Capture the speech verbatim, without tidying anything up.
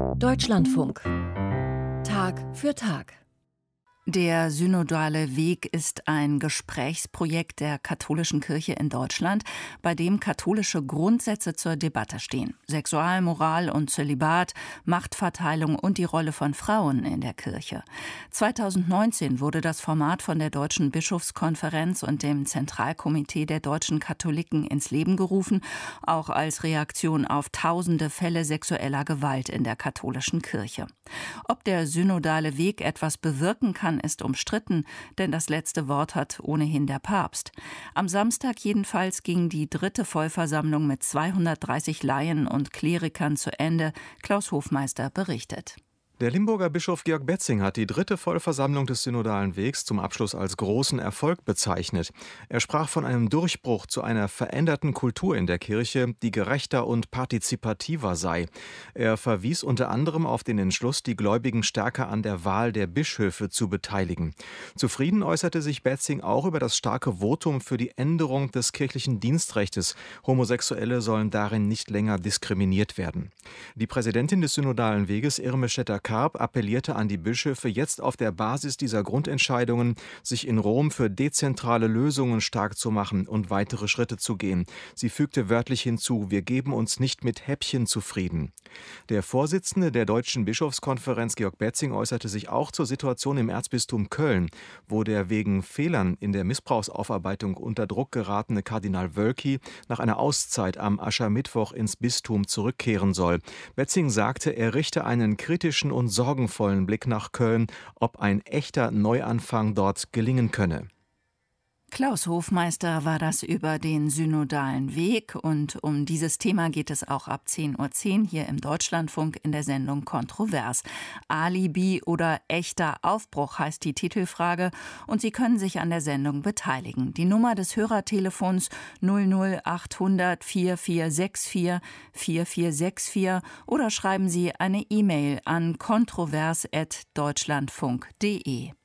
Deutschlandfunk. Tag für Tag. Der synodale Weg ist ein Gesprächsprojekt der katholischen Kirche in Deutschland, bei dem katholische Grundsätze zur Debatte stehen. Sexualmoral und Zölibat, Machtverteilung und die Rolle von Frauen in der Kirche. zweitausendneunzehn wurde das Format von der Deutschen Bischofskonferenz und dem Zentralkomitee der deutschen Katholiken ins Leben gerufen, auch als Reaktion auf tausende Fälle sexueller Gewalt in der katholischen Kirche. Ob der synodale Weg etwas bewirken kann, ist umstritten, denn das letzte Wort hat ohnehin der Papst. Am Samstag jedenfalls ging die dritte Vollversammlung mit zweihundertdreißig Laien und Klerikern zu Ende. Klaus Hofmeister berichtet. Der Limburger Bischof Georg Betzing hat die dritte Vollversammlung des Synodalen Wegs zum Abschluss als großen Erfolg bezeichnet. Er sprach von einem Durchbruch zu einer veränderten Kultur in der Kirche, die gerechter und partizipativer sei. Er verwies unter anderem auf den Entschluss, die Gläubigen stärker an der Wahl der Bischöfe zu beteiligen. Zufrieden äußerte sich Betzing auch über das starke Votum für die Änderung des kirchlichen Dienstrechtes. Homosexuelle sollen darin nicht länger diskriminiert werden. Die Präsidentin des Synodalen Weges, Irme Stetter-Karp, appellierte an die Bischöfe, jetzt auf der Basis dieser Grundentscheidungen sich in Rom für dezentrale Lösungen stark zu machen und weitere Schritte zu gehen. Sie fügte wörtlich hinzu: Wir geben uns nicht mit Häppchen zufrieden. Der Vorsitzende der Deutschen Bischofskonferenz, Georg Betzing, äußerte sich auch zur Situation im Erzbistum Köln, wo der wegen Fehlern in der Missbrauchsaufarbeitung unter Druck geratene Kardinal Wölki nach einer Auszeit am Aschermittwoch ins Bistum zurückkehren soll. Betzing sagte, er richte einen kritischen und sorgenvollen Blick nach Köln, ob ein echter Neuanfang dort gelingen könne. Klaus Hofmeister war das über den synodalen Weg, und um dieses Thema geht es auch ab zehn Uhr zehn hier im Deutschlandfunk in der Sendung Kontrovers. Alibi oder echter Aufbruch heißt die Titelfrage, und Sie können sich an der Sendung beteiligen. Die Nummer des Hörertelefons null null achthundert vier vier sechs vier vier vier sechs vier oder schreiben Sie eine E-Mail an kontrovers at deutschlandfunk punkt de.